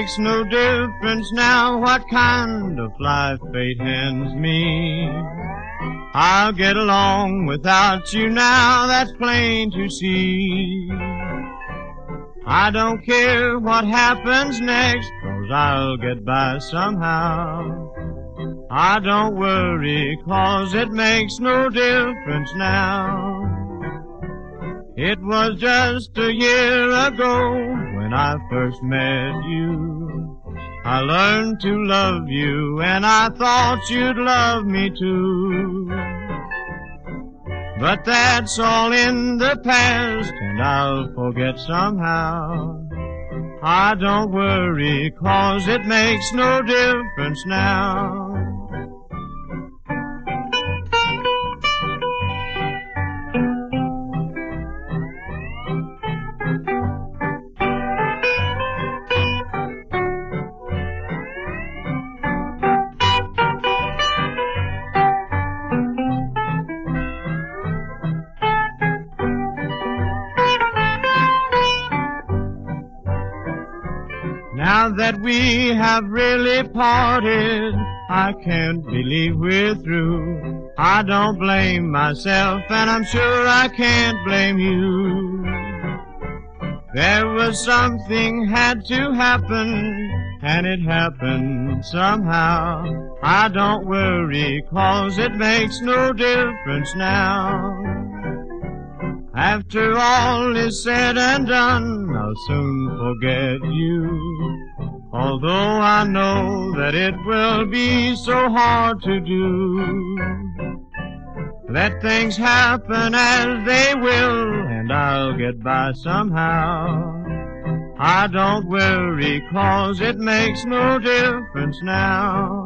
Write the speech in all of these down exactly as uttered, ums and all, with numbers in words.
makes no difference now what kind of life fate hands me. I'll get along without you now, that's plain to see. I don't care what happens next, 'cause I'll get by somehow. I don't worry, 'cause it makes no difference now. It was just a year ago when I first met you. I learned to love you, and I thought you'd love me too. But that's all in the past, and I'll forget somehow. I don't worry, 'cause it makes no difference now. Now that we have really parted, I can't believe we're through. I don't blame myself, and I'm sure I can't blame you. There was something had to happen, and it happened somehow. I don't worry, 'cause it makes no difference now. After all is said and done, I'll soon forget you. Although I know that it will be so hard to do. Let things happen as they will, and I'll get by somehow. I don't worry, 'cause it makes no difference now.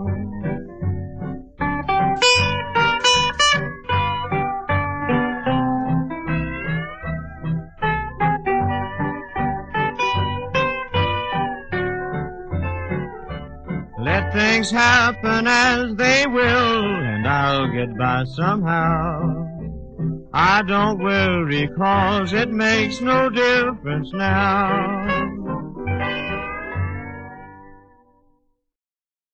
Let things happen as they will, and I'll get by somehow. I don't worry, 'cause it makes no difference now.